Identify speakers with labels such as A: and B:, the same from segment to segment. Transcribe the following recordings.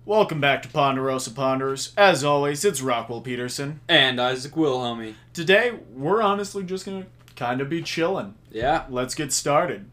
A: Welcome back to Ponderosa Ponders. As always, it's Rockwell Peterson.
B: And Isaac Wilhelmy.
A: Today, we're honestly just gonna kind of be chilling.
B: Yeah.
A: Let's get started.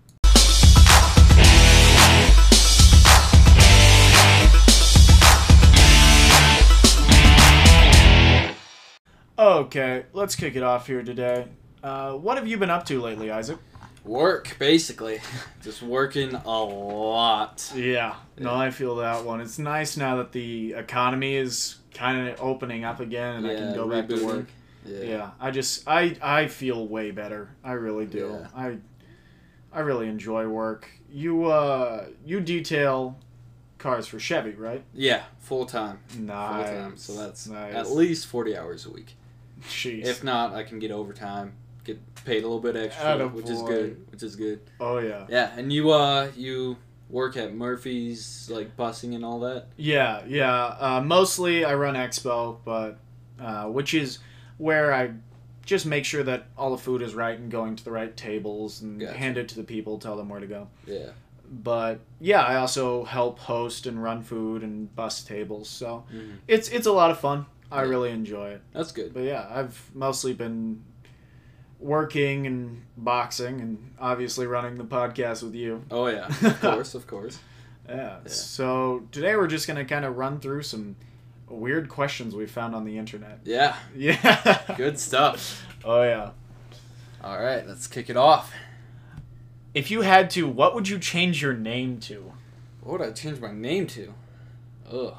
A: Okay, let's kick it off here today. What have you been up to lately, Isaac?
B: Work, basically. Just working a lot.
A: Yeah, no, I feel that one. It's nice now that the economy is kind of opening up again and I can go back to work. Yeah, I feel way better. I really do.
B: Yeah.
A: I really enjoy work. You detail cars for Chevy, right?
B: Yeah, full time.
A: Nice.
B: Full time. So that's
A: nice.
B: at least 40 hours a week.
A: Jeez.
B: If not, I can get overtime, get paid a little bit extra, which is good.
A: Oh yeah.
B: Yeah, and you work at Murphy's, like busing and all that?
A: Yeah. Mostly I run Expo, but which is where I just make sure that all the food is right and going to the right tables and hand it to the people, tell them where to go.
B: Yeah.
A: But yeah, I also help host and run food and bus tables, so it's a lot of fun. I really enjoy it.
B: That's good.
A: But yeah, I've mostly been working and boxing and obviously running the podcast with you.
B: Oh yeah, of course.
A: Yeah. So today we're just gonna kind of run through some weird questions we found on the internet.
B: Yeah.
A: Yeah.
B: Good stuff.
A: Oh yeah.
B: All right, let's kick it off.
A: If you had to, what would you change your name to?
B: What would I change my name to? Ugh.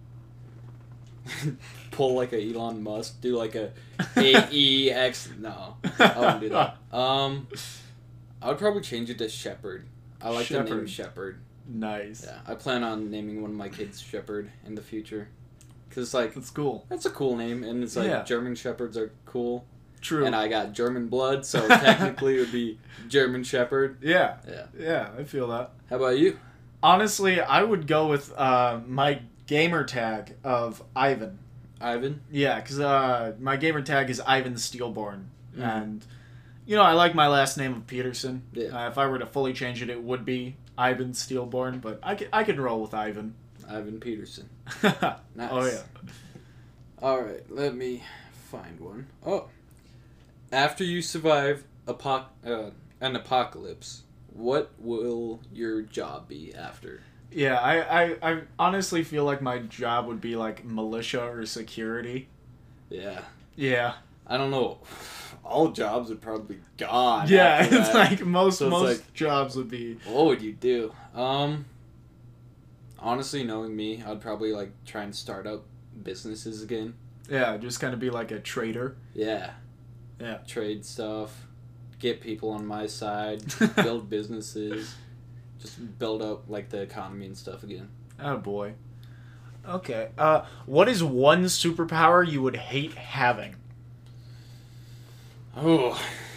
B: Pull like a Elon Musk, do like a AEX. No, I wouldn't do that. I would probably change it to Shepherd. I like the name Shepherd.
A: Nice.
B: Yeah, I plan on naming one of my kids Shepherd in the future. Cause like
A: that's cool.
B: That's a cool name, and it's like German Shepherds are cool.
A: True.
B: And I got German blood, so technically it would be German Shepherd.
A: Yeah.
B: Yeah.
A: Yeah, I feel that.
B: How about you?
A: Honestly, I would go with my gamer tag of Ivan.
B: Ivan?
A: Yeah, because my gamer tag is Ivan Steelborn. And, I like my last name of Peterson.
B: Yeah.
A: If I were to fully change it, it would be Ivan Steelborn, but I could roll with Ivan.
B: Ivan Peterson. Nice.
A: Oh, yeah.
B: All right, let me find one. Oh. After you survive an apocalypse, what will your job be after?
A: Yeah, I honestly feel like my job would be like militia or security.
B: Yeah.
A: Yeah.
B: I don't know. All jobs would probably be gone.
A: Yeah, it's like most
B: like,
A: jobs would be.
B: What would you do? Honestly, knowing me, I'd probably like try and start up businesses again.
A: Yeah, just kind of be like a trader.
B: Yeah.
A: Yeah.
B: Trade stuff, get people on my side, build businesses, just build up like the economy and stuff again.
A: Oh boy. Okay. What is one superpower you would hate having?
B: Oh.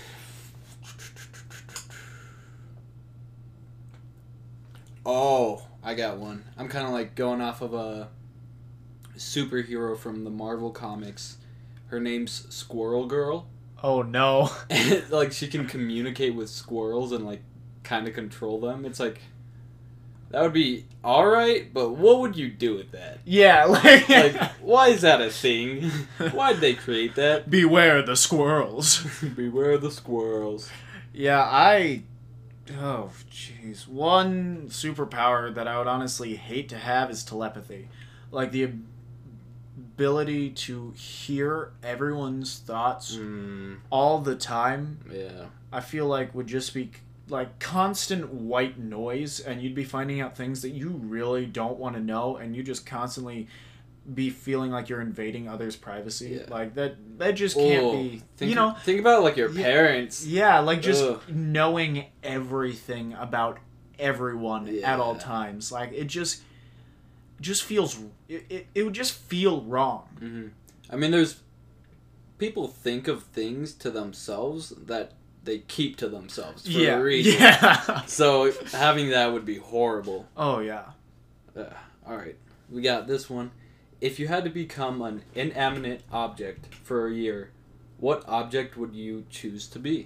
B: Oh, I got one. I'm kind of like going off of a superhero from the Marvel comics. Her name's Squirrel Girl.
A: Oh no.
B: Like she can communicate with squirrels and like kind of control them. It's like that would be all right, but what would you do with that?
A: Yeah,
B: like why is that a thing? Why'd they create that?
A: Beware the squirrels.
B: Beware the squirrels.
A: Yeah, oh jeez. One superpower that I would honestly hate to have is telepathy. Like the ability to hear everyone's thoughts all the time.
B: Yeah.
A: I feel like would just be like constant white noise, and you'd be finding out things that you really don't want to know, and you just constantly be feeling like you're invading others' privacy.
B: Yeah.
A: Like that just can't be.
B: Think about like your parents.
A: Yeah, like just knowing everything about everyone at all times. Like it just feels it would just feel wrong.
B: Mm-hmm. I mean, there's people think of things to themselves that they keep to themselves for a reason.
A: Yeah.
B: So having that would be horrible.
A: Oh yeah.
B: All right, we got this one. If you had to become an inanimate object for a year, what object would you choose to be?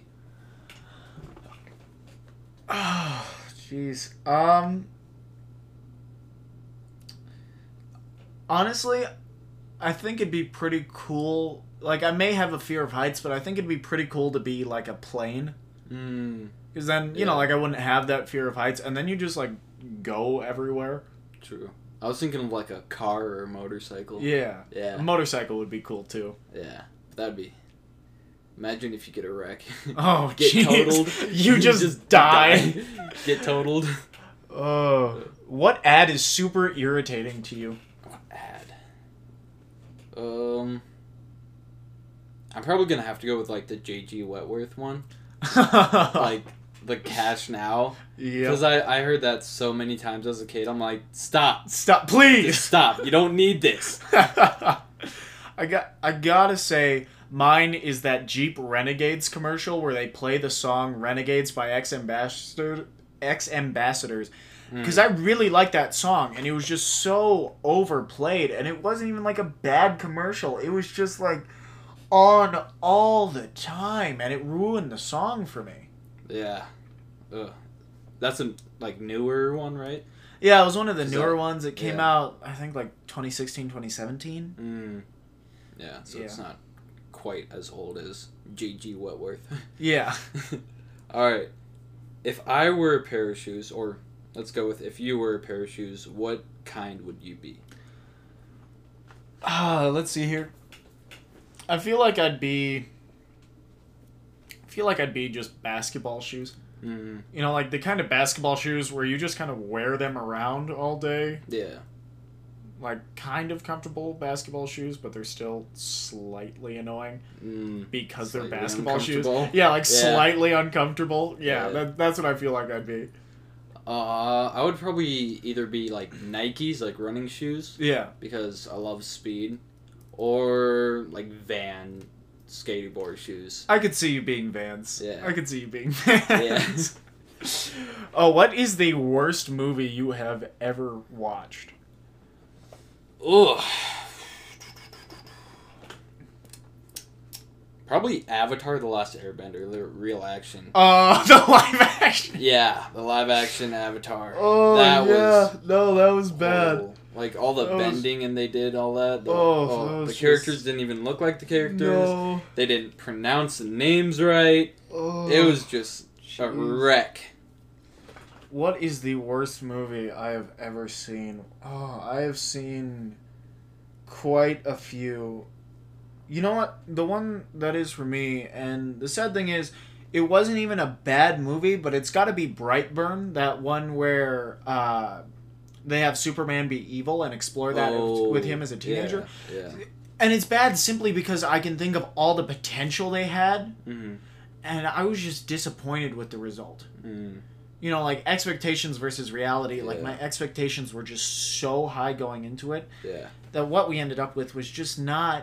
A: Oh, jeez. Honestly, I think it'd be pretty cool. Like, I may have a fear of heights, but I think it'd be pretty cool to be like a plane. Because then, you know, like, I wouldn't have that fear of heights, and then you just, like, go everywhere.
B: True. I was thinking of like a car or a motorcycle.
A: Yeah.
B: Yeah.
A: A motorcycle would be cool, too.
B: Yeah. That'd be... Imagine if you get a wreck.
A: Oh,
B: get
A: geez.
B: totaled.
A: You just die.
B: Get totaled.
A: Oh. What ad is super irritating to you?
B: What ad? I'm probably gonna have to go with like the J.G. Wentworth one. Like the Cash Now.
A: Yeah.
B: Because I heard that so many times as a kid. I'm like, stop.
A: Stop, please.
B: Just stop. You don't need this.
A: I gotta say, mine is that Jeep Renegades commercial where they play the song Renegades by X-Ambassadors. Because I really like that song, and it was just so overplayed, and it wasn't even like a bad commercial. It was just like on all the time, and it ruined the song for me.
B: Yeah. Ugh. That's a like newer one, right?
A: Yeah, it was one of the newer ones. It came out, I think, like 2016, 2017.
B: Yeah, so it's not quite as old as J.G. Wentworth.
A: Yeah.
B: All right. If I were a pair of shoes, or let's go with if you were a pair of shoes, what kind would you be?
A: Let's see here. I feel like I'd be just basketball shoes.
B: Mm-hmm.
A: You know, like the kind of basketball shoes where you just kind of wear them around all day.
B: Yeah.
A: Like, kind of comfortable basketball shoes, but they're still slightly annoying because they're basketball shoes. Yeah, like slightly uncomfortable. Yeah. That's what I feel like I'd be.
B: I would probably either be like Nikes, like running shoes.
A: Yeah.
B: Because I love speed. Or like Van skateboard shoes.
A: I could see you being Vans.
B: Yeah.
A: I could see you being Vans. Yeah. Oh, what is the worst movie you have ever watched?
B: Ugh. Probably Avatar: The Last Airbender, the real action.
A: The live action.
B: Yeah, the live action Avatar.
A: Oh,
B: that
A: was no, that was bad.
B: Horrible. Like all the bending and they did all that.
A: The
B: characters didn't even look like the characters.
A: No.
B: They didn't pronounce the names right. It was just a wreck.
A: What is the worst movie I have ever seen? Oh, I have seen quite a few. You know what? The one that is for me, and the sad thing is, it wasn't even a bad movie, but it's got to be Brightburn, that one where they have Superman be evil and explore that with him as a teenager.
B: Yeah.
A: And it's bad simply because I can think of all the potential they had, and I was just disappointed with the result. You know, like, expectations versus reality. Like, my expectations were just so high going into it that what we ended up with was just not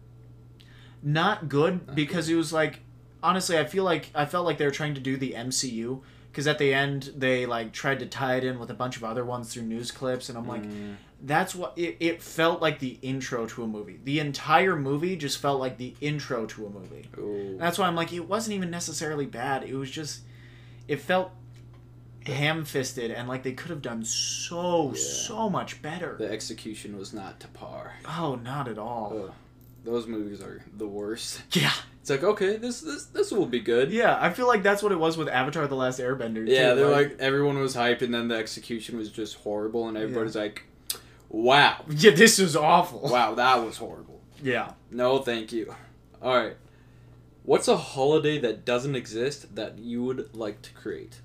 A: good, because it was like, honestly, I felt like they were trying to do the MCU, because at the end they like tried to tie it in with a bunch of other ones through news clips, and I'm like, that's what it felt like, the intro to a movie. The entire movie just felt like the intro to a movie. That's why I'm like, it wasn't even necessarily bad. It was just, it felt ham-fisted, and like they could have done so much better.
B: The execution was not to par.
A: Oh, not at all.
B: Ugh. Those movies are the worst.
A: Yeah.
B: It's like, okay, this will be good.
A: Yeah, I feel like that's what it was with Avatar: The Last Airbender.
B: Yeah, they're like everyone was hyped, and then the execution was just horrible, and everybody's like, wow.
A: Yeah, this was awful.
B: Wow, that was horrible.
A: Yeah.
B: No, thank you. All right. What's a holiday that doesn't exist that you would like to create?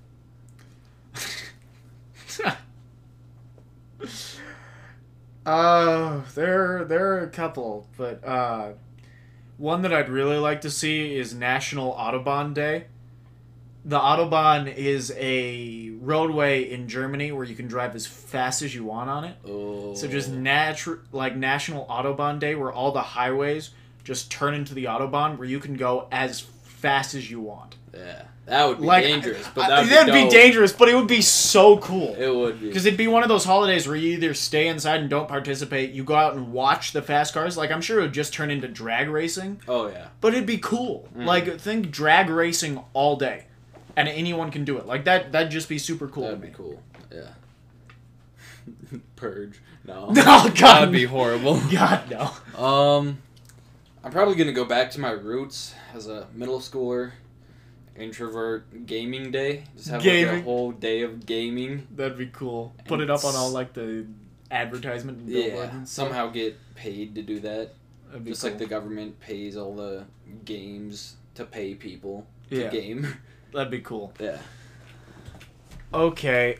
A: There are a couple, but one that I'd really like to see is National Autobahn Day. The Autobahn is a roadway in Germany where you can drive as fast as you want on it.
B: Oh.
A: So just like National Autobahn Day, where all the highways just turn into the Autobahn, where you can go as fast as you want.
B: Yeah. That would be
A: like,
B: dangerous, but
A: that'd be dangerous, but it would be so cool.
B: It would be.
A: Because it'd be one of those holidays where you either stay inside and don't participate, you go out and watch the fast cars. Like, I'm sure it would just turn into drag racing.
B: Oh, yeah.
A: But it'd be cool. Like, think drag racing all day. And anyone can do it. Like, that'd just be super cool.
B: That'd be cool. Yeah. Purge. No.
A: No, God.
B: That'd be horrible.
A: God, no.
B: I'm probably gonna go back to my roots as a middle schooler, introvert, gaming day. Just have like
A: Gaming.
B: a whole day of gaming.
A: That'd be cool. Put it up on all like the advertisement and billboards
B: Yeah,
A: and stuff.
B: somehow get paid to do that.
A: That'd be
B: Just
A: cool.
B: like the government pays all the games to pay people to
A: Yeah.
B: game.
A: That'd be cool.
B: Yeah.
A: Okay,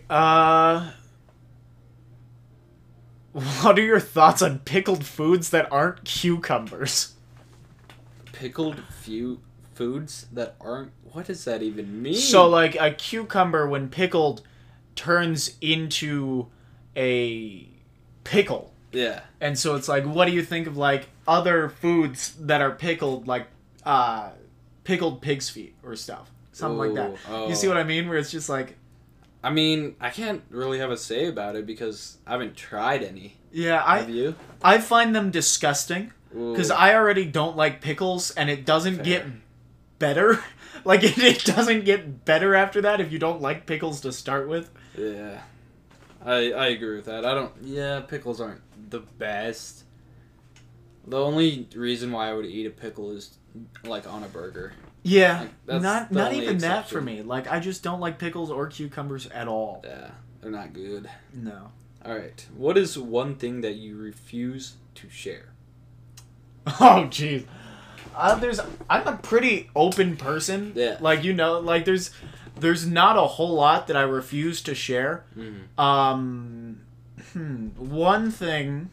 A: what are your thoughts on pickled foods that aren't cucumbers?
B: Pickled foods that aren't. What does that even mean?
A: So, like, a cucumber, when pickled, turns into a pickle.
B: Yeah.
A: And so it's like, what do you think of, like, other foods that are pickled, like, pickled pig's feet or stuff? Something like that.
B: Oh.
A: You see what I mean? Where it's just like...
B: I mean, I can't really have a say about it because I haven't tried any.
A: Yeah,
B: Have you?
A: I find them disgusting. Because I already don't like pickles, and it doesn't get better. Like, it doesn't get better after that if you don't like pickles to start with.
B: Yeah. I agree with that. Yeah, pickles aren't the best. The only reason why I would eat a pickle is, like, on a burger.
A: Yeah,
B: Like, that's
A: not
B: the only
A: even that for
B: exception.
A: me. Like, I just don't like pickles or cucumbers at all.
B: Yeah, they're not good.
A: No.
B: Alright, what is one thing that you refuse to share?
A: Oh, jeez. I'm a pretty open person.
B: Yeah.
A: Like, you know, like, there's not a whole lot that I refuse to share.
B: Mm-hmm.
A: One thing...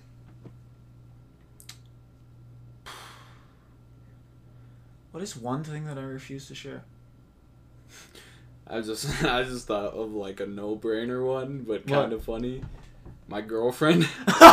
A: What is one thing that I refuse to share?
B: I just thought of like a no-brainer one, but
A: What?
B: kind of funny. My girlfriend.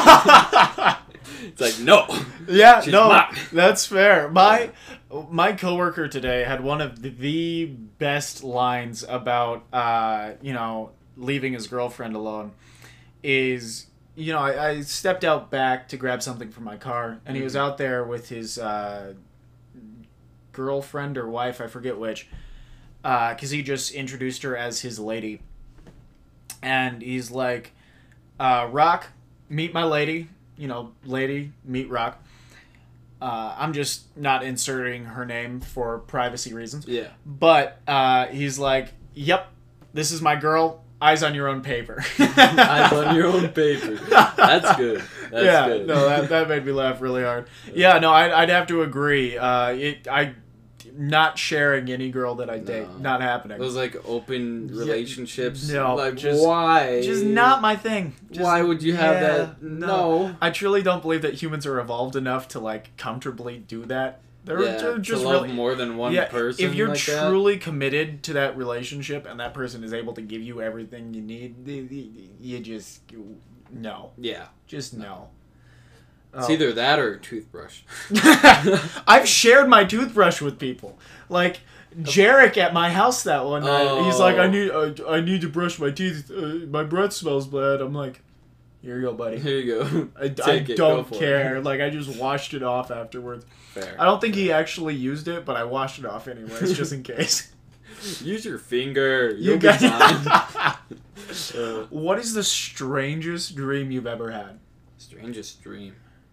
B: It's like, no.
A: Yeah,
B: She's
A: no,
B: not.
A: that's fair. My coworker today had one of the best lines about leaving his girlfriend alone. Is, I stepped out back to grab something from my car, and he was out there with his girlfriend or wife, I forget which, because he just introduced her as his lady. And he's like, Rock, meet my lady. Lady, meet Rock. I'm just not inserting her name for privacy reasons.
B: Yeah.
A: But he's like, yep, this is my girl. Eyes on your own paper.
B: Eyes on your own paper. That's good. That's good.
A: No, that made me laugh really hard. Yeah, no, I'd have to agree. Not sharing any girl that I date, not happening.
B: Those like open relationships.
A: No,
B: like
A: just,
B: why?
A: Just not my thing.
B: Why would you have that? No.
A: I truly don't believe that humans are evolved enough to like comfortably do that. They're just
B: to love
A: really
B: more than one person.
A: If you're
B: like
A: truly committed to that relationship and that person is able to give you everything you need, you just no.
B: Yeah.
A: Just no.
B: It's either that or a toothbrush.
A: I've shared my toothbrush with people. Like Jarek at my house that one night. He's like, I need to brush my teeth. My breath smells bad. I'm like, here you go, buddy.
B: Here you go.
A: I don't care. Like, I just washed it off afterwards.
B: Fair.
A: I don't think he actually used it, but I washed it off anyways, just in case.
B: Use your finger.
A: You
B: You'll be fine.
A: What is the strangest dream you've ever had?
B: Strangest dream.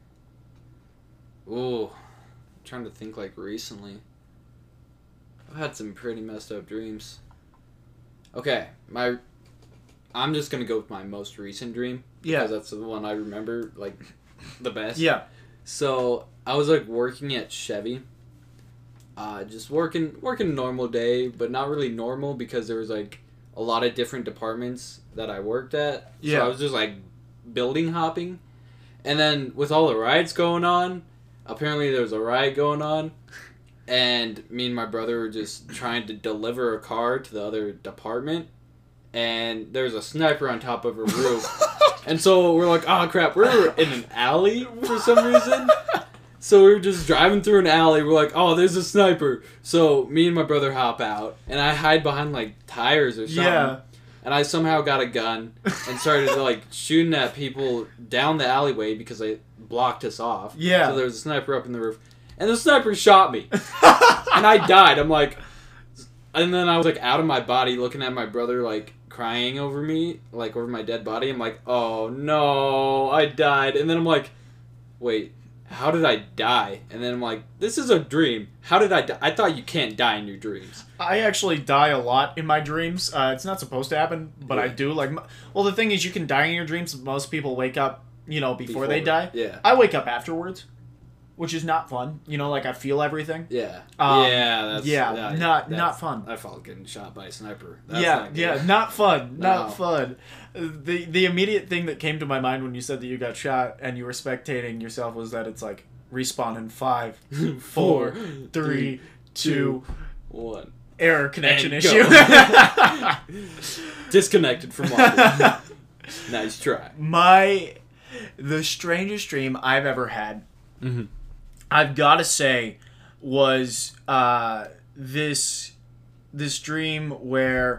B: Ooh, I'm trying to think like recently. I've had some pretty messed up dreams. Okay, I'm just gonna go with my most recent dream.
A: Yeah.
B: Because that's the one I remember like the best.
A: Yeah.
B: So I was like working at Chevy. Just working normal day, but not really normal because there was like a lot of different departments that I worked at.
A: Yeah.
B: So I was just like building hopping. And then with all the rides going on, apparently there was a ride going on, and me and my brother were just trying to deliver a car to the other department, and there's a sniper on top of a roof. And so we're like, oh crap, we're in an alley for some reason. So we were just driving through an alley. We're like, oh, there's a sniper. So me and my brother hop out, and I hide behind like tires or something.
A: Yeah.
B: And I somehow got a gun and started like shooting at people down the alleyway because they blocked us off.
A: Yeah.
B: So there was a sniper up in the roof, and the sniper shot me, and I died. I'm like, and then I was like out of my body, looking at my brother like crying over me, like over my dead body. I'm like, oh no, I died. And then I'm like, wait, how did I die? And then I'm like, this is a dream. How did I die? I thought you can't die in your dreams.
A: I actually die a lot in my dreams. It's not supposed to happen, but I do. Like, well, the thing is, you can die in your dreams. Most people wake up, before they die.
B: Yeah.
A: I wake up afterwards, which is not fun. Like, I feel everything.
B: Yeah.
A: Not fun.
B: I felt getting shot by a sniper.
A: Not fun.
B: No.
A: Not fun. The immediate thing that came to my mind when you said that you got shot and you were spectating yourself was that it's like, respawn in 5, 4, 3, 2,
B: 1.
A: Error connection
B: And
A: issue.
B: Disconnected from audio. Nice try.
A: The strangest dream I've ever had,
B: Mm-hmm.
A: I've got to say, was this dream where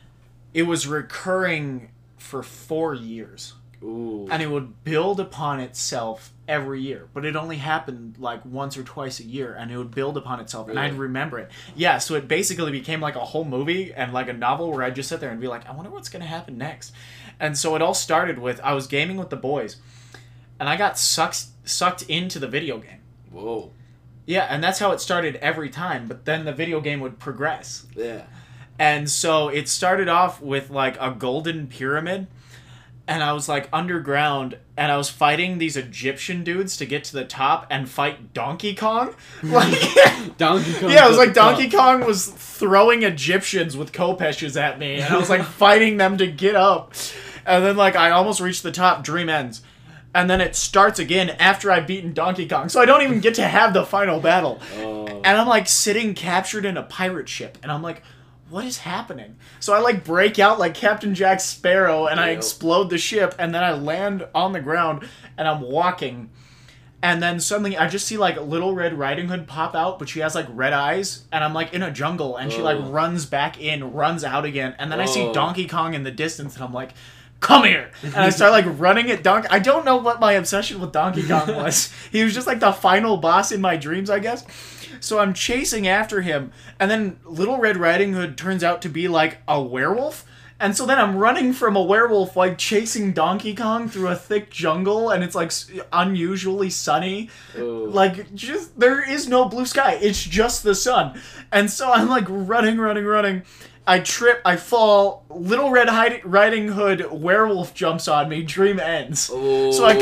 A: it was recurring for 4 years.
B: Ooh.
A: And it would build upon itself every year. But it only happened like once or twice a year, and it would build upon itself, and I'd remember it. Yeah, so it basically became like a whole movie and like a novel where I'd just sit there and be like, I wonder what's going to happen next. And so it all started with, I was gaming with the boys, and I got sucked into the video game.
B: Whoa.
A: Yeah, and that's how it started every time, but then the video game would progress.
B: Yeah.
A: And so it started off with like a golden pyramid, and I was like underground, and I was fighting these Egyptian dudes to get to the top and fight Donkey Kong. Like,
B: Donkey Kong.
A: yeah, it was like Donkey Kong was throwing Egyptians with kopeshes at me, and I was like fighting them to get up. And then like I almost reached the top, dream ends. And then it starts again after I've beaten Donkey Kong. So I don't even get to have the final battle.
B: Oh.
A: And I'm like sitting captured in a pirate ship, and I'm like, what is happening? So I like break out like Captain Jack Sparrow, and I explode the ship, and then I land on the ground, and I'm walking, and then suddenly I just see like Little Red Riding Hood pop out, but she has like red eyes, and I'm like in a jungle, and she like runs back in, runs out again, and then I see Donkey Kong in the distance, and I'm like, come here! And I start like running at Donkey. I don't know what my obsession with Donkey Kong was. He was just like the final boss in my dreams, I guess. So I'm chasing after him, and then Little Red Riding Hood turns out to be like a werewolf. And so then I'm running from a werewolf, like chasing Donkey Kong through a thick jungle, and it's like unusually sunny.
B: Ooh.
A: Like, just, there is no blue sky. It's just the sun. And so I'm like running. I trip, I fall, Little Red Riding Hood werewolf jumps on me, dream ends.
B: Ooh.
A: So I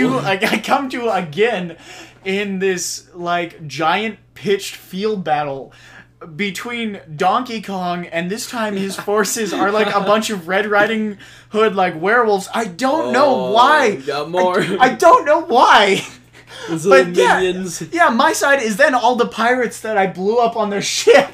A: come to again in this like giant pitched field battle between Donkey Kong, and this time his forces are like a bunch of Red Riding Hood like werewolves. I don't know why.
B: Got more.
A: I don't know why.
B: Those
A: But
B: little minions.
A: yeah, my side is then all the pirates that I blew up on their ship.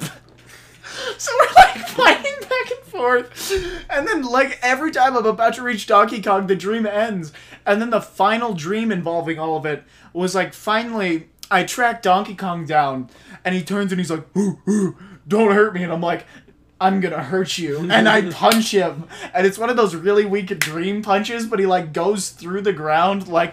A: So we're like fighting back and forth, and then like every time I'm about to reach Donkey Kong, the dream ends. And then the final dream involving all of it was like, finally I track Donkey Kong down, and he turns and he's like, ooh, don't hurt me. And I'm like, I'm gonna hurt you. And I punch him, and it's one of those really weak dream punches, but he like goes through the ground like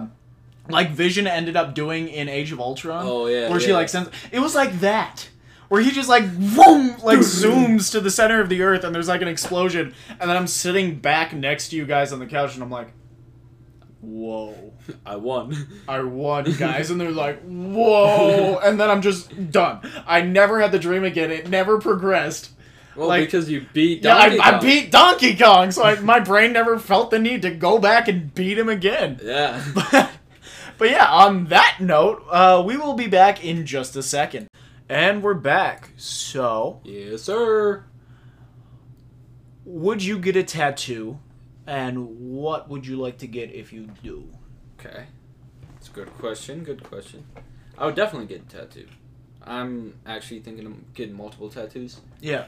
A: Vision ended up doing in Age of Ultron.
B: Oh yeah.
A: Where she like sends, it was like that. Where he just like, boom, like zooms to the center of the earth, and there's like an explosion, and then I'm sitting back next to you guys on the couch, and I'm like, whoa.
B: I won,
A: guys. And they're like, whoa. And then I'm just done. I never had the dream again. It never progressed.
B: Well,
A: like,
B: because you beat Donkey Kong.
A: I beat Donkey Kong, so my brain never felt the need to go back and beat him again.
B: Yeah.
A: But yeah, on that note, we will be back in just a second. And we're back. So,
B: Yes, sir.
A: would you get a tattoo? And what would you like to get if you do?
B: Okay. That's a good question. I would definitely get a tattoo. I'm actually thinking of getting multiple tattoos.
A: Yeah.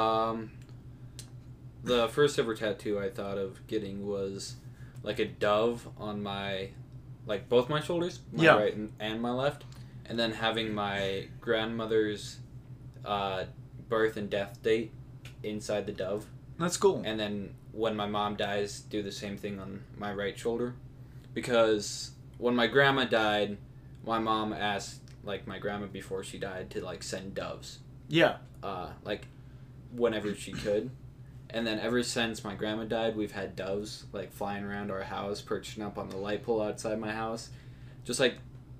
B: The first ever tattoo I thought of getting was like a dove on my, like both my shoulders, my right and my left. And then having my grandmother's birth and death date inside the dove.
A: That's cool.
B: And then when my mom dies, do the same thing on my right shoulder. Because when my grandma died, my mom asked, like, my grandma before she died to, like, send doves.
A: Yeah.
B: Like, whenever she could. And then ever since my grandma died, we've had doves like flying around our house, perching up on the light pole outside my house, just like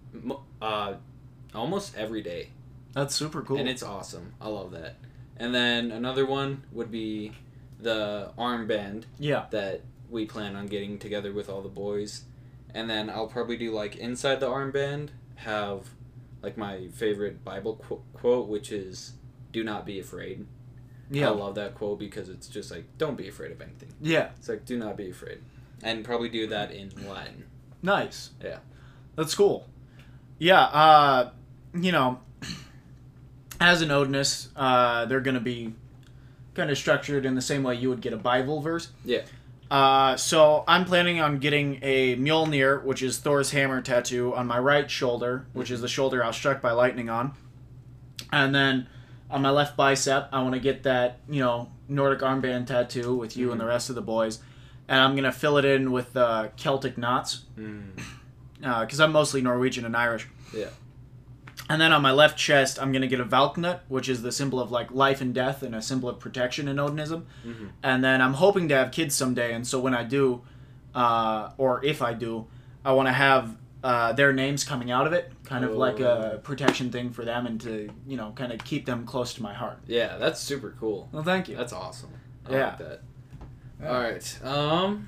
B: almost every day.
A: That's super cool.
B: And it's awesome. I love that. And then another one would be the armband.
A: Yeah.
B: That we plan on getting together with all the boys. And then I'll probably do like inside the armband have like my favorite Bible quote, which is "Do not be afraid."
A: Yeah.
B: I love that quote because it's just like, don't be afraid of anything.
A: Yeah.
B: It's like, do not be afraid. And probably do that in Latin.
A: Nice.
B: Yeah.
A: That's cool. Yeah, you know, as an Odinist, they're going to be kind of structured in the same way you would get a Bible verse.
B: Yeah.
A: So I'm planning on getting a Mjolnir, which is Thor's hammer tattoo, on my right shoulder, which is the shoulder I was struck by lightning on. And then on my left bicep, I want to get that, you know, Nordic armband tattoo with you and the rest of the boys. And I'm going to fill it in with Celtic knots. Because I'm mostly Norwegian and Irish.
B: Yeah.
A: And then on my left chest, I'm going to get a Valknut, which is the symbol of like life and death and a symbol of protection in Odinism. And then I'm hoping to have kids someday. And so when I do, or if I do, I want to have their names coming out of it, kind of like a protection thing for them and to, you know, kind of keep them close to my heart.
B: Yeah, that's super cool.
A: Well, thank you.
B: That's awesome. I
A: Yeah.
B: like that. All right.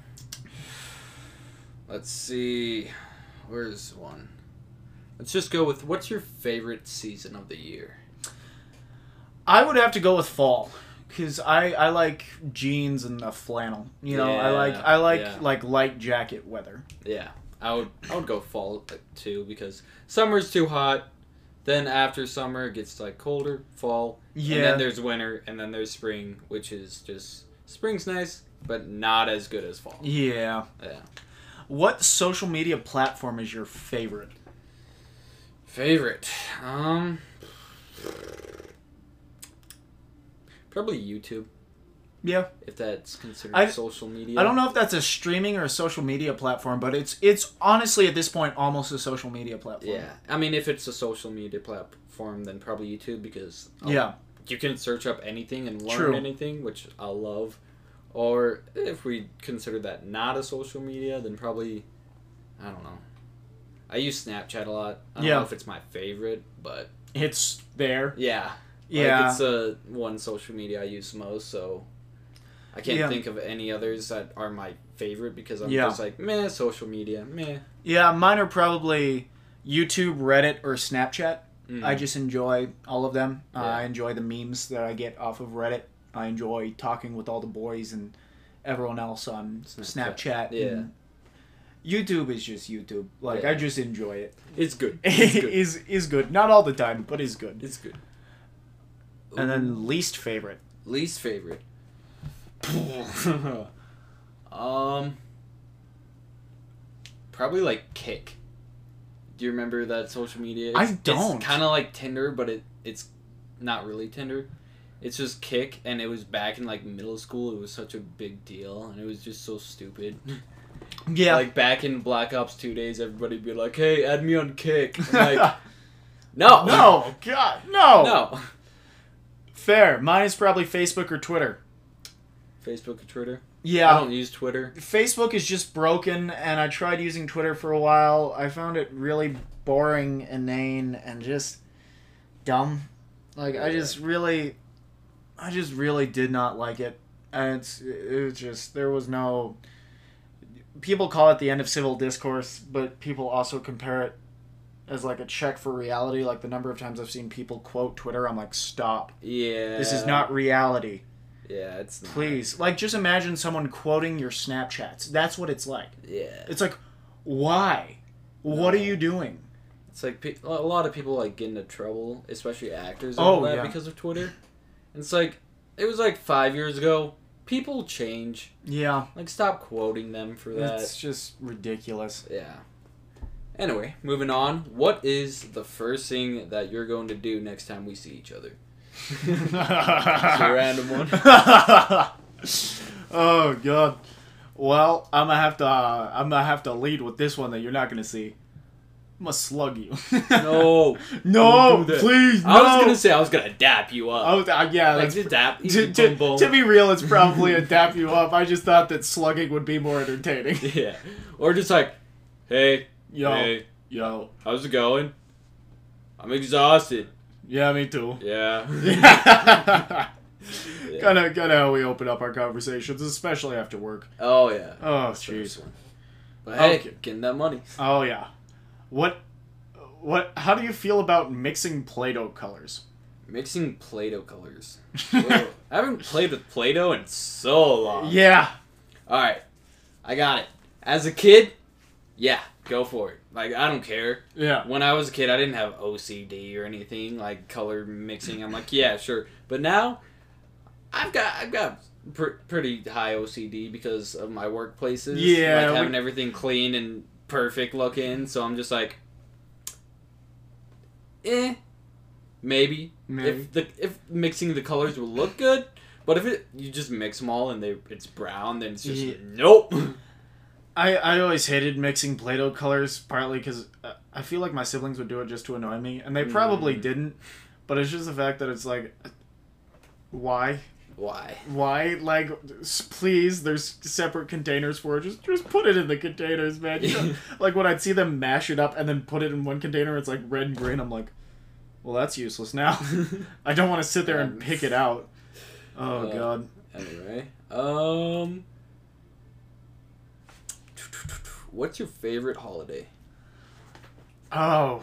B: Let's see. Where's one? Let's just go with, what's your favorite season of the year?
A: I would have to go with fall. Because I like jeans and a flannel. You know,
B: Yeah,
A: I like
B: yeah.
A: like light jacket weather.
B: Yeah, I would go fall too, because summer's too hot. Then after summer it gets like colder, fall.
A: Yeah.
B: And then there's winter, and then there's spring, which is just, spring's nice, but not as good as fall.
A: Yeah.
B: Yeah.
A: What social media platform is your favorite?
B: Favorite? Probably YouTube,
A: Yeah.
B: if that's considered social media.
A: I don't know if that's a streaming or a social media platform, but it's honestly at this point almost a social media platform.
B: Yeah, I mean, if it's a social media platform, then probably YouTube, because you can search up anything and learn anything, which I love. Or if we consider that not a social media, then probably, I don't know. I use Snapchat a lot. I don't know if it's my favorite, but
A: It's there.
B: yeah.
A: Yeah.
B: Like, it's the one social media I use most, so I can't think of any others that are my favorite, because I'm just like, meh, social media, meh.
A: Yeah, mine are probably YouTube, Reddit, or Snapchat. I just enjoy all of them. I enjoy the memes that I get off of Reddit. I enjoy talking with all the boys and everyone else on Snapchat.
B: Yeah.
A: And YouTube is just YouTube. Like, I just enjoy it.
B: It's good. It's good.
A: is good. Not all the time, but is good.
B: It's good.
A: And then least favorite.
B: Least favorite. Probably like Kick. Do you remember that social media?
A: I don't.
B: It's kind of like Tinder, but it's not really Tinder. It's just Kick, and it was back in like middle school. It was such a big deal, and it was just so stupid.
A: Yeah.
B: Like back in Black Ops 2 days, everybody'd be like, "Hey, add me on Kick." I'm like, no.
A: No, God, no.
B: No.
A: Fair. Mine is probably Facebook or Twitter.
B: Facebook or Twitter?
A: Yeah.
B: I don't use Twitter.
A: Facebook is just broken, and I tried using Twitter for a while. I found it really boring, inane, and just dumb. Like, I just really did not like it. And it was just, there was no... People call it the end of civil discourse, but people also compare it as like a check for reality. Like, the number of times I've seen people quote Twitter, I'm like, stop.
B: Yeah.
A: This is not reality.
B: Yeah, it's not.
A: Please. Like, just imagine someone quoting your Snapchats. That's what it's like.
B: Yeah.
A: It's like, why? What are you doing?
B: It's like a lot of people like get into trouble, especially actors, and all that because of Twitter. And it's like, it was like 5 years ago. People change.
A: Yeah.
B: Like, stop quoting them for that.
A: It's just ridiculous.
B: Yeah. Anyway, moving on. What is the first thing that you're going to do next time we see each other? It's a random one.
A: Oh God. Well, I'm gonna have to lead with this one that you're not gonna see. I'm gonna slug you.
B: No.
A: No,
B: Don't do that.
A: please, no.
B: I was gonna say I was gonna dap you up.
A: Yeah,
B: like
A: that's...
B: just dap.
A: To be real, it's probably a dap you up. I just thought that slugging would be more entertaining.
B: Yeah. Or just like, hey,
A: Yo.
B: how's it going? I'm exhausted.
A: Yeah, me too.
B: Yeah.
A: Kind of how we open up our conversations, especially after work.
B: Oh yeah.
A: Oh, jeez.
B: But hey,
A: Okay.
B: getting that money.
A: Oh, yeah. How do you feel about mixing Play-Doh colors?
B: Mixing Play-Doh colors. Whoa. I haven't played with Play-Doh in so long.
A: Yeah.
B: Alright. I got it. As a kid, yeah, go for it. Like, I don't care.
A: Yeah.
B: When I was a kid, I didn't have OCD or anything, like color mixing. I'm like, yeah, sure. But now, I've got pretty high OCD because of my workplaces.
A: Yeah.
B: Like, having everything clean and perfect looking. So I'm just like, maybe. If mixing the colors will look good, but if you just mix them all and it's brown, then it's just nope.
A: I always hated mixing Play-Doh colors, partly because I feel like my siblings would do it just to annoy me, and they probably didn't, but it's just the fact that it's like, why? Why? Like, please, there's separate containers for it. Just put it in the containers, man. You know, like, when I'd see them mash it up and then put it in one container, it's like red and green, I'm like, well, that's useless now. I don't want to sit there and pick it out. Oh, God.
B: Anyway, what's your favorite holiday?
A: Oh.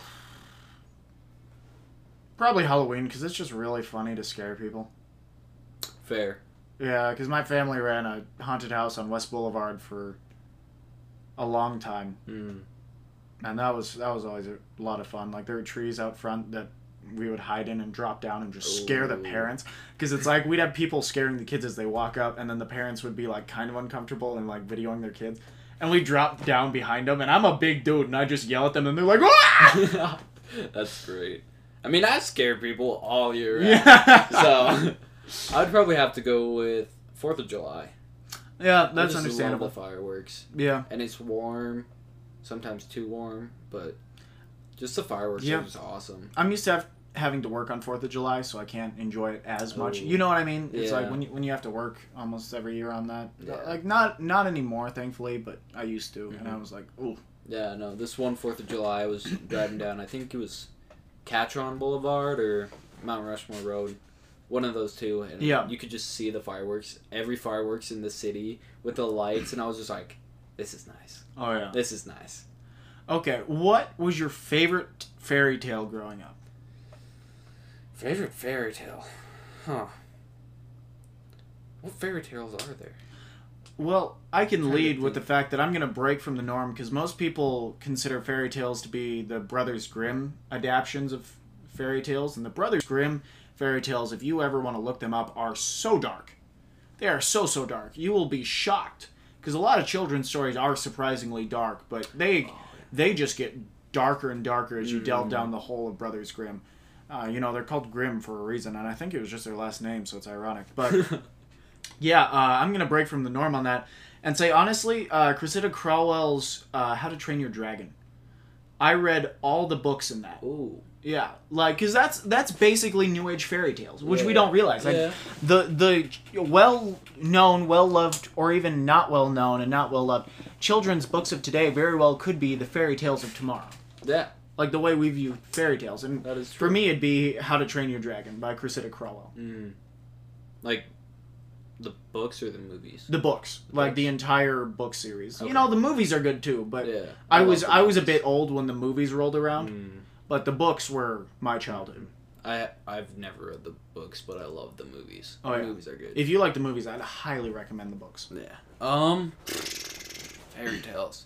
A: Probably Halloween, because it's just really funny to scare people.
B: Fair.
A: Yeah, because my family ran a haunted house on West Boulevard for a long time. And that was always a lot of fun. Like, there were trees out front that we would hide in and drop down and just scare the parents. Because it's like, we'd have people scaring the kids as they walk up, and then the parents would be, like, kind of uncomfortable and, like, videoing their kids. And we drop down behind them, and I'm a big dude, and I just yell at them, and they're like, "Ah!"
B: That's great. I mean, I scare people all year round.
A: Yeah.
B: So, I'd probably have to go with 4th of July.
A: Yeah, that's
B: I just
A: understandable.
B: love the fireworks.
A: Yeah.
B: And it's warm, sometimes too warm, but just the fireworks are just awesome.
A: I'm used to having to work on 4th of July, so I can't enjoy it as much. You know what I mean? It's like when you have to work almost every year on that.
B: Yeah.
A: Like, not anymore, thankfully, but I used to, and I was like, ooh.
B: Yeah, no, this one 4th of July, I was driving down, I think it was Catron Boulevard or Mount Rushmore Road. One of those two. And you could just see the fireworks. Every fireworks in the city with the lights, and I was just like, this is nice.
A: Oh, yeah.
B: This is nice.
A: Okay, what was your favorite fairy tale growing up?
B: Favorite fairy tale? Huh. What fairy tales are there?
A: Well, I can lead with the fact that I'm going to break from the norm, because most people consider fairy tales to be the Brothers Grimm adaptions of fairy tales, and the Brothers Grimm fairy tales, if you ever want to look them up, are so dark. They are so dark. You will be shocked, because a lot of children's stories are surprisingly dark, but they just get darker and darker as you delve down the hole of Brothers Grimm. They're called Grimm for a reason, and I think it was just their last name, so it's ironic. But yeah, I'm going to break from the norm on that and say, honestly, Cressida Crowell's How to Train Your Dragon. I read all the books in that.
B: Ooh.
A: Yeah, like, because that's basically New Age fairy tales, which we don't realize. Like, the well-known, well-loved, or even not well-known and not well-loved children's books of today very well could be the fairy tales of tomorrow.
B: Yeah.
A: Like, the way we view fairy tales. And
B: that is true.
A: For me, it'd be How to Train Your Dragon by Cressida Crowell.
B: Like, the books or the movies?
A: The books. Like, the entire book series.
B: Okay.
A: The movies are good, too, but I was a bit old when the movies rolled around. But the books were my childhood.
B: I've never read the books, but I love the movies.
A: Oh,
B: the movies are good.
A: If you like the movies, I'd highly recommend the books.
B: Yeah. Fairy tales.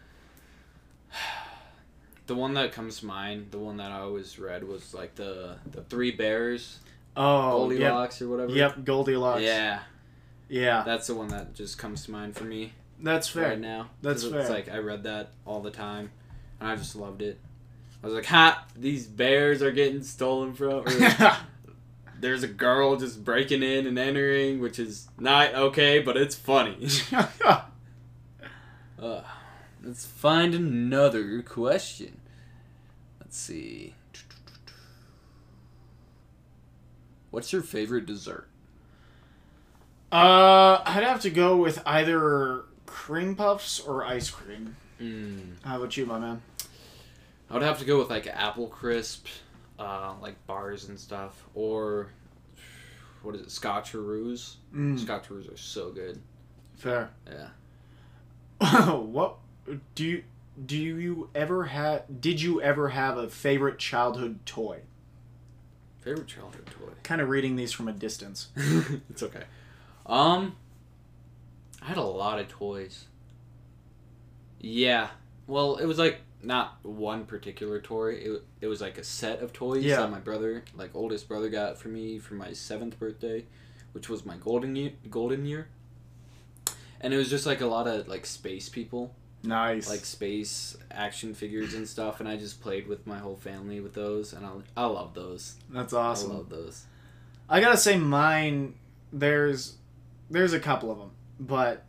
B: The one that comes to mind, the one that I always read was like the Three Bears.
A: Oh,
B: Goldilocks or whatever.
A: Yep, Goldilocks.
B: Yeah.
A: Yeah.
B: That's the one that just comes to mind for me.
A: That's fair.
B: Right now.
A: That's fair.
B: It's like I read that all the time, and I just loved it. I was like, ha! These bears are getting stolen from. Or, there's a girl just breaking in and entering, which is not okay, but it's funny. Let's find another question. Let's see. What's your favorite dessert?
A: I'd have to go with either cream puffs or ice cream. How about you, my man?
B: I would have to go with like apple crisp, like bars and stuff, or what is it, Scotcheroos? Scotcheroos are so good.
A: Fair.
B: Yeah.
A: What did you ever have a favorite childhood toy?
B: Favorite childhood toy?
A: Kind of reading these from a distance.
B: It's okay. I had a lot of toys. Yeah. Well, it was like not one particular toy. It was like a set of toys that my brother, like oldest brother, got for me for my 7th birthday, which was my golden year. And it was just like a lot of like space people.
A: Nice.
B: Like space action figures and stuff, and I just played with my whole family with those, and I love those.
A: That's awesome.
B: I love those.
A: I gotta say mine, there's a couple of them, but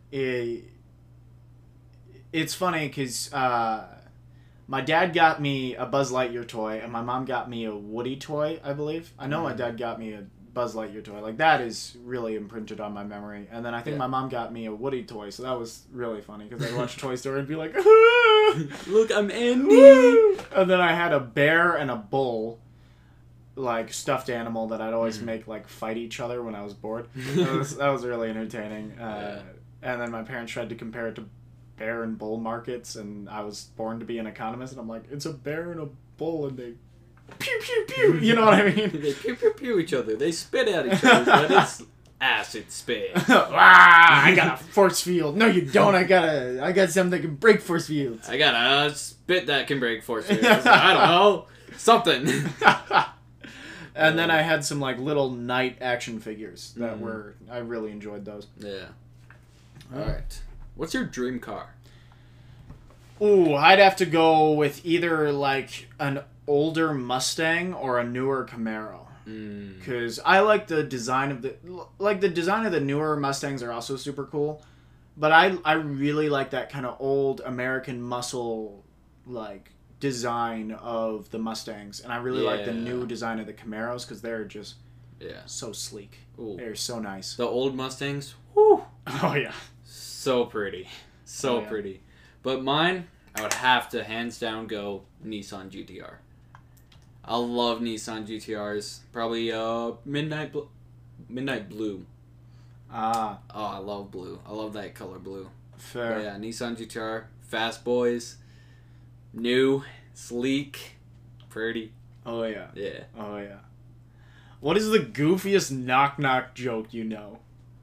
A: it's funny because my dad got me a Buzz Lightyear toy, and my mom got me a Woody toy, I believe. I know my dad got me a Buzz Lightyear toy. Like, that is really imprinted on my memory. And then I think my mom got me a Woody toy, so that was really funny, because I'd watch Toy Story and be like,
B: look, I'm Andy!
A: And then I had a bear and a bull, like, stuffed animal that I'd always make, like, fight each other when I was bored. That was really entertaining. And then my parents tried to compare it to bear and bull markets, and I was born to be an economist, and I'm like, it's a bear and a bull, and they pew pew pew, you know what I mean?
B: They pew pew pew each other, they spit at each other, but it's acid spit.
A: I got a force field. No, you don't. I got something that can break force fields.
B: I got a spit that can break force fields. I don't know, something.
A: And then I had some like little knight action figures that I really enjoyed those.
B: Yeah. Alright. What's your dream car?
A: Ooh, I'd have to go with either like an older Mustang or a newer Camaro. Because I like the design of the newer Mustangs are also super cool. But I really like that kind of old American muscle like design of the Mustangs, and I really like the new design of the Camaros because they're just so sleek. Ooh. They're so nice.
B: The old Mustangs, whoo!
A: Oh yeah,
B: so pretty, so pretty. But mine, I would have to hands down go Nissan GTR. I love Nissan GTRs. Probably midnight blue.
A: Ah.
B: Oh, I love blue. I love that color blue.
A: Fair.
B: But yeah, Nissan GTR, fast boys. New, sleek, pretty.
A: Oh yeah.
B: Yeah.
A: Oh yeah. What is the goofiest knock-knock joke you know?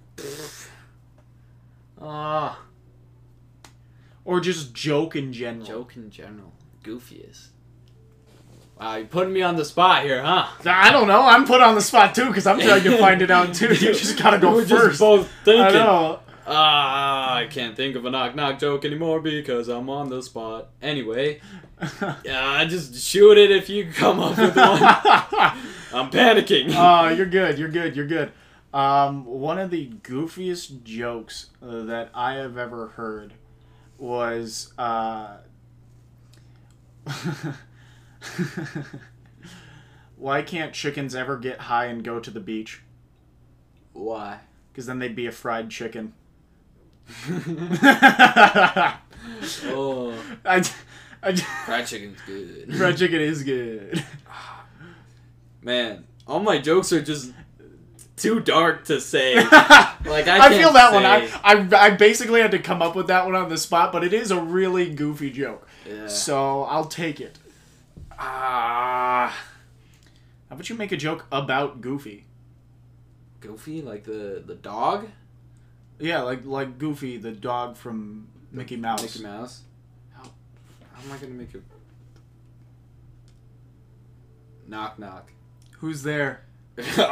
A: Or just joke in general.
B: Joke in general. Goofiest. Wow, you're putting me on the spot here, huh?
A: I don't know. I'm put on the spot too because I'm trying to find it out too. You just gotta go first.
B: Just both thinking.
A: I know.
B: I can't think of a knock-knock joke anymore because I'm on the spot. Anyway, just shoot it if you come up with one. I'm panicking.
A: You're good. You're good. You're good. One of the goofiest jokes that I have ever heard was, why can't chickens ever get high and go to the beach?
B: Why?
A: Because then they'd be a fried chicken.
B: Oh.
A: Fried
B: chicken's good.
A: Fried chicken is good.
B: Man, all my jokes are just too dark to say. Like
A: I feel that one. I basically had to come up with that one on the spot, but it is a really goofy joke.
B: Yeah.
A: So I'll take it. How about you make a joke about Goofy?
B: Goofy, like the dog?
A: Yeah, like Goofy, the dog from Mickey Mouse.
B: Mickey Mouse. How am I gonna make it? Knock knock.
A: Who's there?
B: Who?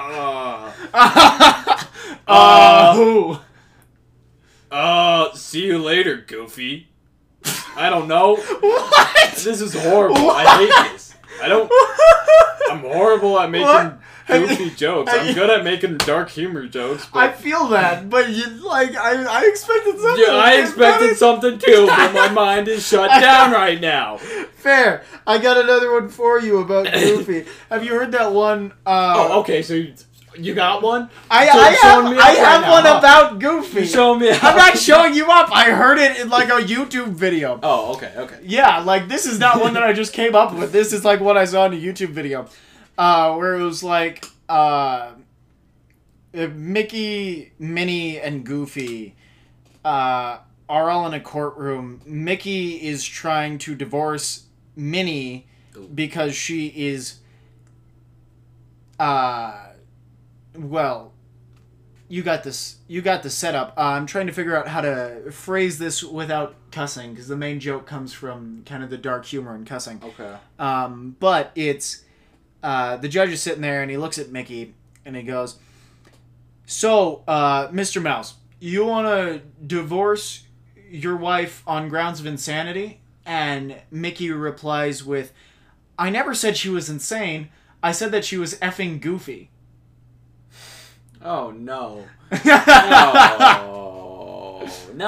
B: See you later, Goofy. I don't know.
A: What?
B: This is horrible. What? I hate this. I'm horrible at making goofy jokes. I'm good at making dark humor jokes. But
A: I feel that, but you like I expected something.
B: yeah, I expected something too, but my mind is shut down right now.
A: Fair. I got another one for you about Goofy. Have you heard that one?
B: Oh, okay. So you got one?
A: I
B: right
A: have
B: now,
A: one
B: huh?
A: about Goofy.
B: You showing me?
A: I'm not showing you up. I heard it in like a YouTube video.
B: Oh, okay, okay.
A: Yeah, like this is not one that I just came up with. This is like what I saw in a YouTube video, where it was like Mickey, Minnie, and Goofy are all in a courtroom. Mickey is trying to divorce Minnie because she is well, you got this. You got the setup. I'm trying to figure out how to phrase this without cussing, because the main joke comes from kind of the dark humor and cussing.
B: Okay.
A: But it's the judge is sitting there and he looks at Mickey and he goes, "So, Mr. Mouse, you want to divorce your wife on grounds of insanity?" And Mickey replies with, "I never said she was insane. I said that she was effing goofy."
B: Oh no. No.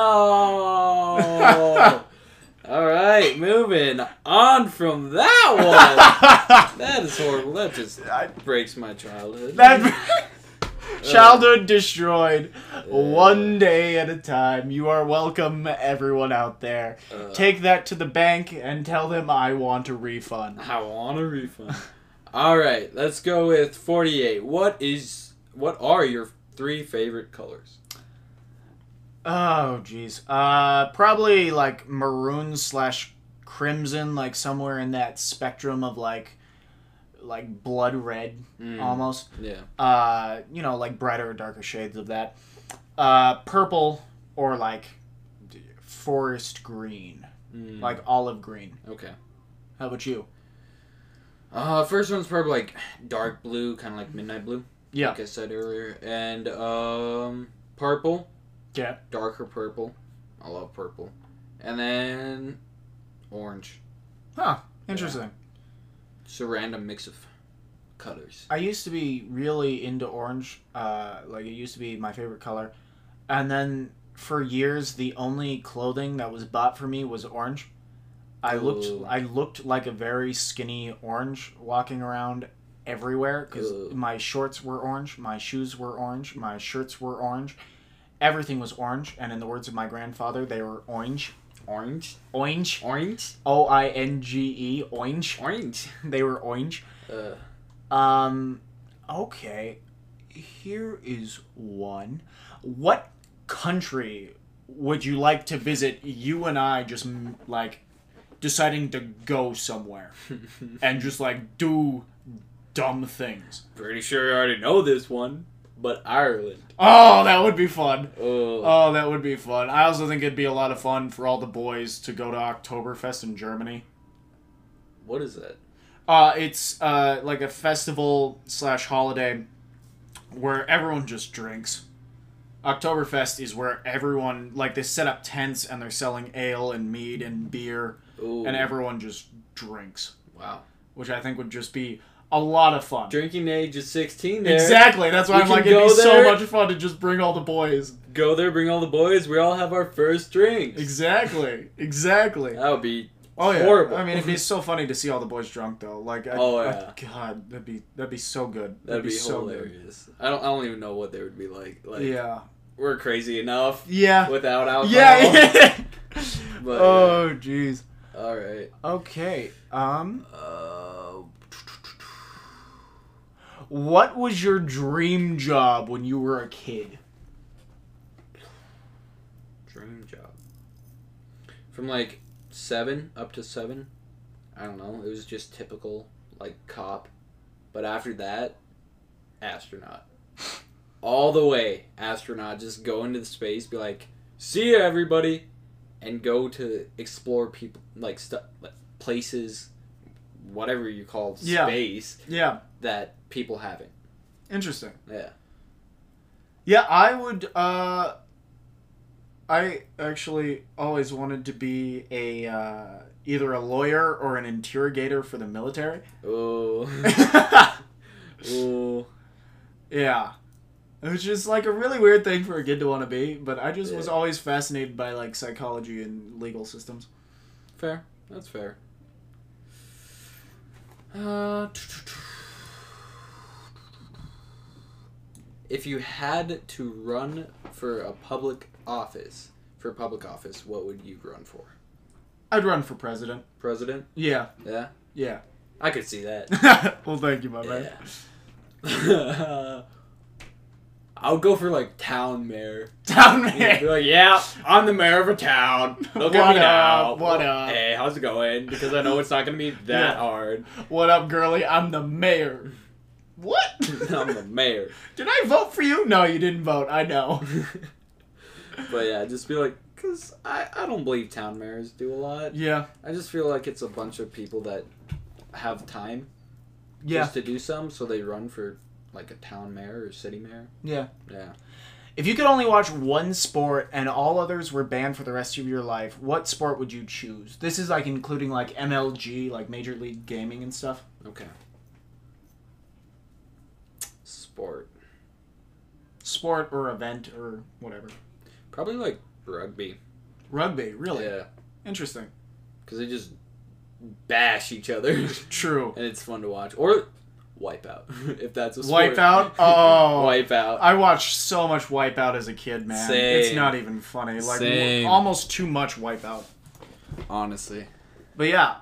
B: No. Alright, moving on from that one. That is horrible. That just breaks my childhood.
A: Childhood destroyed. One day at a time. You are welcome, everyone out there. Take that to the bank and tell them I want a refund.
B: I want a refund. Alright, let's go with 48. What are your 3 favorite colors?
A: Oh, jeez. Probably like maroon / crimson, like somewhere in that spectrum of like blood red, almost.
B: Yeah.
A: You know, like brighter or darker shades of that. Purple or like forest green, like olive green.
B: Okay.
A: How about you?
B: First one's probably like dark blue, kind of like midnight blue.
A: Yeah.
B: Like I said earlier. And, purple.
A: Yeah.
B: Darker purple. I love purple. And then orange.
A: Huh. Interesting.
B: Just a random mix of colors.
A: I used to be really into orange. Like, it used to be my favorite color. And then, for years, the only clothing that was bought for me was orange. I looked like a very skinny orange walking around everywhere because my shorts were orange, my shoes were orange, my shirts were orange. Everything was orange, and in the words of my grandfather, they were orange.
B: Orange?
A: Orange.
B: Orange?
A: O-I-N-G-E. Orange.
B: Orange.
A: They were orange. Okay. Here is one. What country would you like to visit? You and I just, like, deciding to go somewhere. And just, like, do dumb things.
B: Pretty sure you already know this one. But Ireland.
A: Oh, that would be fun. Oh, that would be fun. I also think it'd be a lot of fun for all the boys to go to Oktoberfest in Germany.
B: What is that?
A: It's like a festival / holiday where everyone just drinks. Oktoberfest is where everyone, like, they set up tents and they're selling ale and mead and beer.
B: Ooh.
A: And everyone just drinks.
B: Wow.
A: Which I think would just be a lot of fun.
B: Drinking age is 16 there.
A: Exactly. That's why I'm like, it'd be so much fun to just bring all the boys.
B: Go there, bring all the boys. We all have our first drinks.
A: Exactly. Exactly.
B: That would be
A: yeah.
B: horrible.
A: I mean, it'd be so funny to see all the boys drunk, though. Like, God, that'd be so good.
B: That'd be
A: so
B: hilarious. Good. I don't even know what they would be like. Like,
A: yeah.
B: We're crazy enough.
A: Yeah.
B: Without alcohol.
A: Yeah.
B: But,
A: oh, jeez.
B: All right.
A: Okay. What was your dream job when you were a kid?
B: Dream job. From like 7 up to 7, I don't know. It was just typical, like, cop. But after that, astronaut. All the way, astronaut. Just go into the space, be like, see ya, everybody. And go to explore people, like, like places, whatever you call space.
A: Yeah.
B: That people haven't.
A: Interesting.
B: Yeah.
A: Yeah, I would, I actually always wanted to be either a lawyer or an interrogator for the military.
B: Oh. Ooh.
A: Yeah. It was just like a really weird thing for a kid to want to be, but I just was always fascinated by like psychology and legal systems.
B: Fair. That's fair. If you had to run for public office, what would you run for?
A: I'd run for president.
B: President?
A: Yeah.
B: Yeah?
A: Yeah.
B: I could see that.
A: Well, thank you, my man.
B: Yeah. I would go for like town mayor.
A: Town
B: Be
A: mayor.
B: like, yeah, I'm the mayor of a town. Look at
A: What
B: me now.
A: up? What up?
B: Hey, how's it going? Because I know it's not gonna be that
A: Yeah.
B: hard.
A: What up, girly? I'm the mayor. What?
B: I'm the mayor.
A: Did I vote for you? No, you didn't vote. I know.
B: But yeah, just be like, because I don't believe town mayors do a lot.
A: Yeah.
B: I just feel like it's a bunch of people that have time
A: Yeah.
B: just to do some, so they run for like a town mayor or city mayor.
A: Yeah.
B: Yeah.
A: If you could only watch one sport and all others were banned for the rest of your life, what sport would you choose? This is like including like MLG, like Major League Gaming and stuff.
B: Okay. Sport.
A: Sport or event or whatever.
B: Probably like rugby.
A: Rugby, really?
B: Yeah.
A: Interesting.
B: Because they just bash each other.
A: True.
B: And it's fun to watch. Or Wipeout, if that's a sport.
A: Wipeout? Oh.
B: Wipeout.
A: I watched so much Wipeout as a kid, man.
B: Same.
A: It's not even funny. Like
B: Same.
A: almost too much Wipeout.
B: Honestly.
A: But yeah.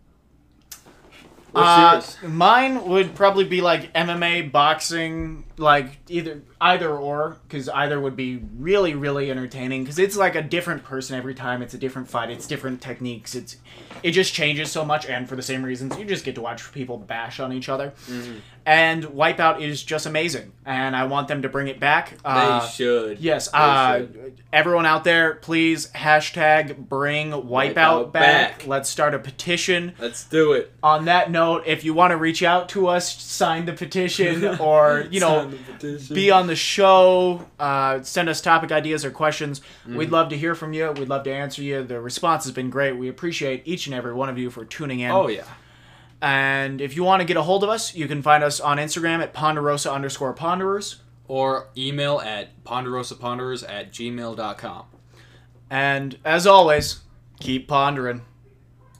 B: What's yours?
A: Mine would probably be like MMA, boxing, like either or, because either would be really, really entertaining. Because it's like a different person every time. It's a different fight. It's different techniques. It just changes so much, and for the same reasons, you just get to watch people bash on each other.
B: Mm-hmm.
A: And Wipeout is just amazing, and I want them to bring it back.
B: They should.
A: Yes.
B: They should.
A: Everyone out there, please hashtag bring Wipeout back. Let's start a petition.
B: Let's do it.
A: On that note, if you want to reach out to us, sign the petition, or
B: Sign the petition.
A: be on the show, send us topic ideas or questions. We'd love to hear from you. We'd love to answer you. The response has been great. We appreciate each and every one of you for tuning in.
B: Oh, yeah.
A: And if you want to get a hold of us, you can find us on Instagram at Ponderosa_Ponderers.
B: Or email at ponderosaponderers@gmail.com.
A: And as always, keep pondering.